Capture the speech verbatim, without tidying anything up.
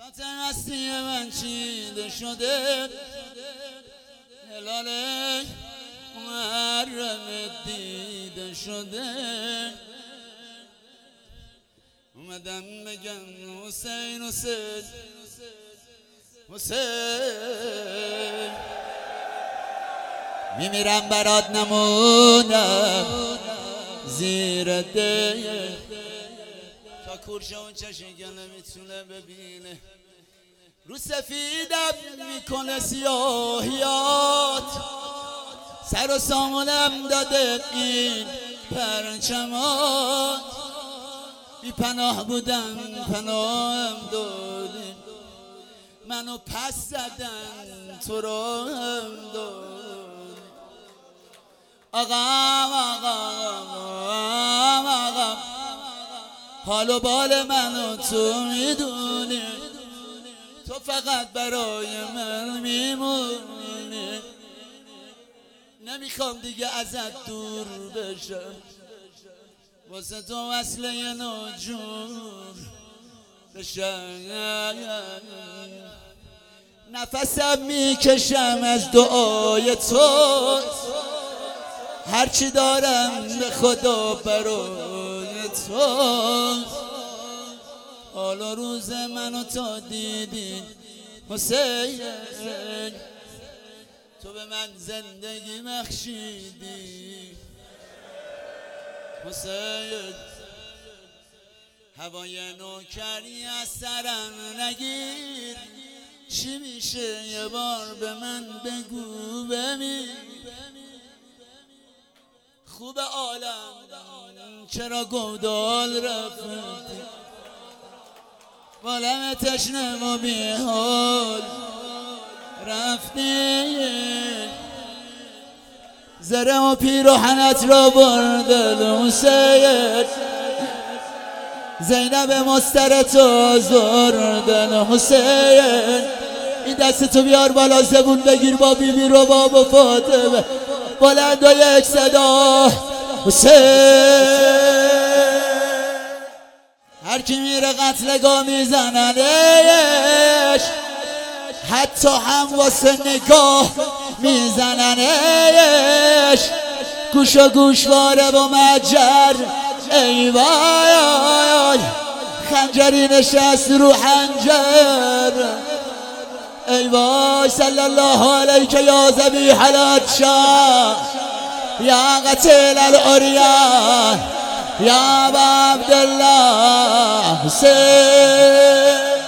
هستی من چیده شده، هلال محرم دیده شده. اومدم بگم حسین حسین حسین، میمیرم برات نمونم زیر ده. تا کورشه اون چشنگه نمیتونه ببینه، رو سفیدم میکنه سیاهیات، سر و سامونم داده این پرچمات. بی پناه بودم پناهم دادی، منو پس زدن تو رو هم دادی. آقام آقام آقام آقام، حال و بال منو تو میدونی، تو فقط برای من میمونی. نمیخوام دیگه ازت دور بشم، واسه تو وصله نجور بشم. نفسم میکشم از دعای تو، هرچی دارم به خدا برای تو. حالا روز منو تا دیدی حسین، تو به من زندگی بخشیدی حسین. هوای نوکری از سرم نگیر، چی میشه یه بار به من بگو ببین. خوب عالم چرا گودال رفتی، بالم تشنه و بیحال رفتی. زره و پیراهنت را بردل حسین، زینب مسترت آزردن حسین. این دست تو بیار بالا زبون بگیر با بی بی رو باب و فاطمه، بلند و یک صدا حسین. هر کی میره قتلگاه میزننش، حتی هم واسه نگاه میزننش. گوش و گوشواره و مجر ای وای، خنجری نشست رو حنجر ای وای. صلی الله علیک یا ذبیح العطشان، یا قتیل العریان، یا ابا عبدالله حسین.